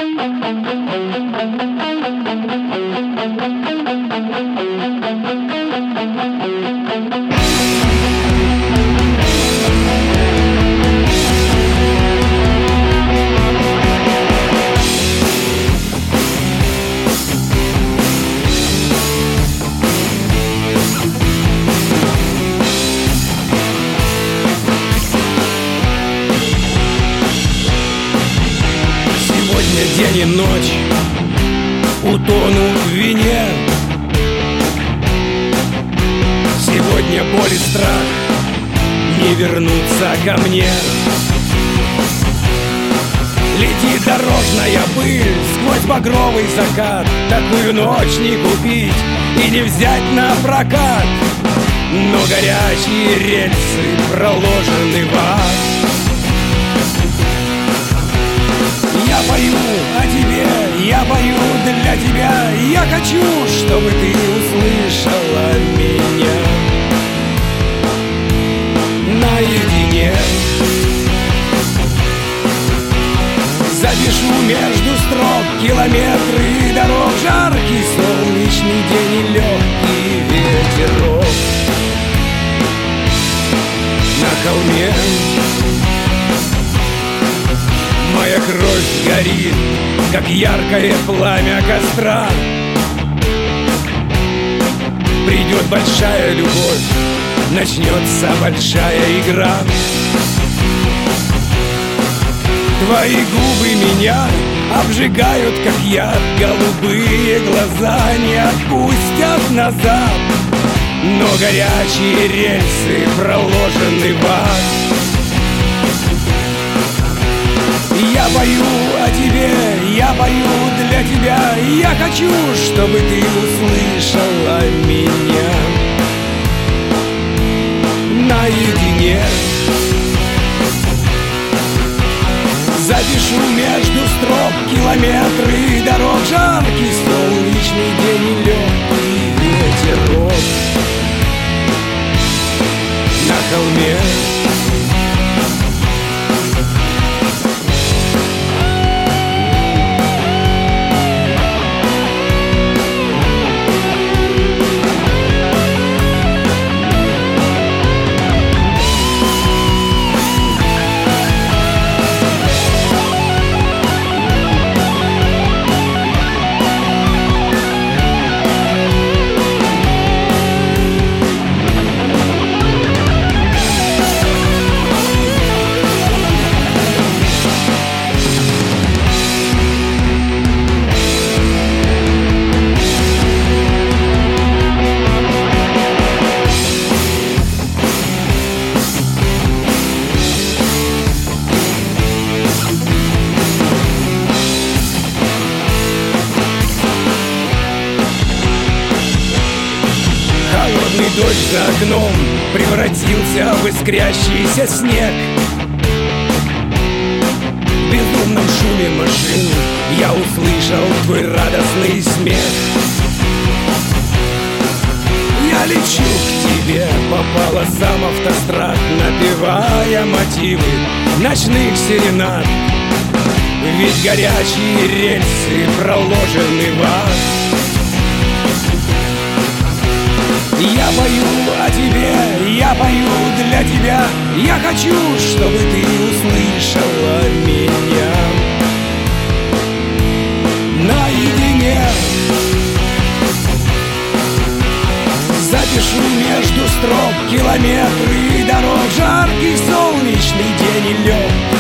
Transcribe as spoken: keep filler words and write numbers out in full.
День и ночь утону в вине. Сегодня боль и страх не вернутся ко мне. Летит дорожная пыль сквозь багровый закат. Такую ночь не купить и не взять на прокат. Но горячие рельсы проложены в ад. Я пою о тебе, я пою для тебя. Я хочу, чтобы ты услышала меня наедине. Запишу между строк километры дорог. Жаркий солнечный день и легкий ветерок на холме. Моя кровь горит, как яркое пламя костра. Придет большая любовь, начнется большая игра. Твои губы меня обжигают, как яд. Голубые глаза не отпустят назад. Но горячие рельсы проложены в ад. Я пою о тебе, я пою для тебя. Я хочу, чтобы ты услышала меня наедине. Запишу между строк километры дорог. Жаркий солнечный день и легкий ветерок на холме. Дождь за окном превратился в искрящийся снег. В безумном шуме машин я услышал твой радостный смех. Я лечу к тебе, попала сам автострад, напевая мотивы ночных серенад. Ведь горячие рельсы проложены в ад. Я пою о тебе, я пою для тебя. Я хочу, чтобы ты услышала меня наедине. Запишу между строк километры дорог. Жаркий солнечный день и легкий